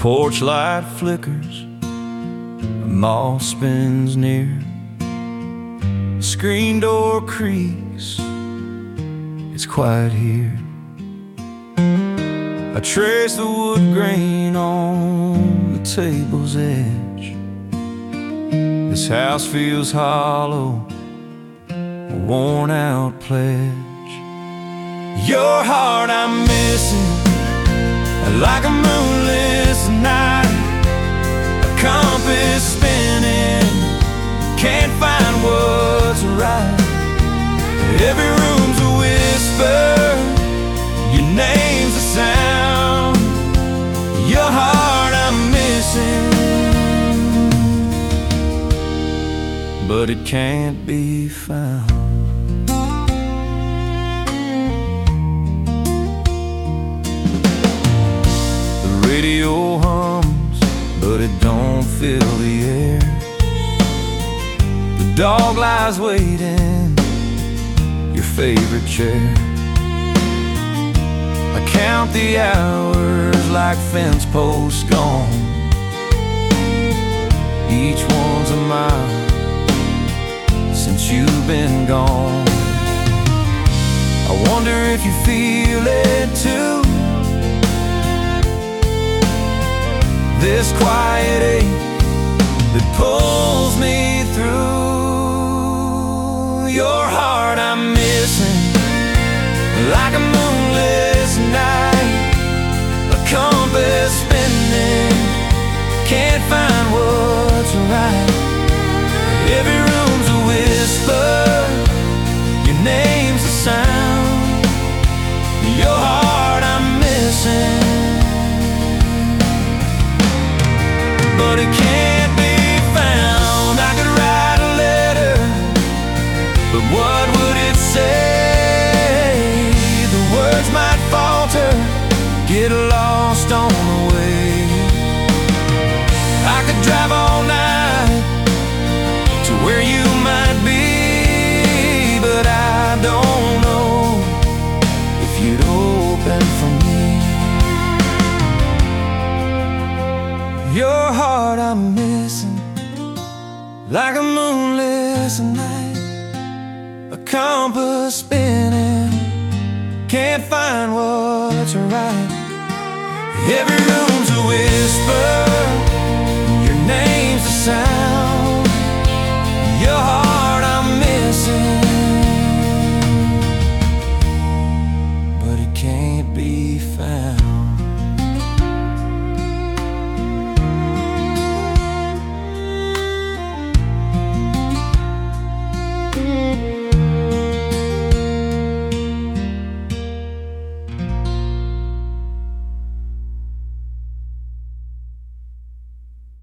porch light flickers, a moth spins near, the screen door creaks, it's quiet here. I trace the wood grain on the table's edge. This house feels hollow, a worn out pledge. Your heart I'm missing, like a moonless night, a compass spinning, can't find what's right. Every room's a whisper, your name's a sound. Your heart I'm missing, but it can't be found. The radio hums, but it don't fill the air. The dog lies waiting, your favorite chair. I count the hours like fence posts gone. Each one's a mile since you've been gone. I wonder if you feel it too, this quiet ache that pulls me through. Your heart I'm missing, like a moonless night, a compass spinning, can't find what's right. Every room's a whisper, your name's a sound. Your heart I'm missing, but it can't be found. I could write a letter, but what would it say? The words might falter, get lost on the way. I could drive all night to where you might be, but I don't know if you'd open for me. Your heart I'm missing, like a moonless night, a compass spinning, can't find what's right. Every room's a whisper,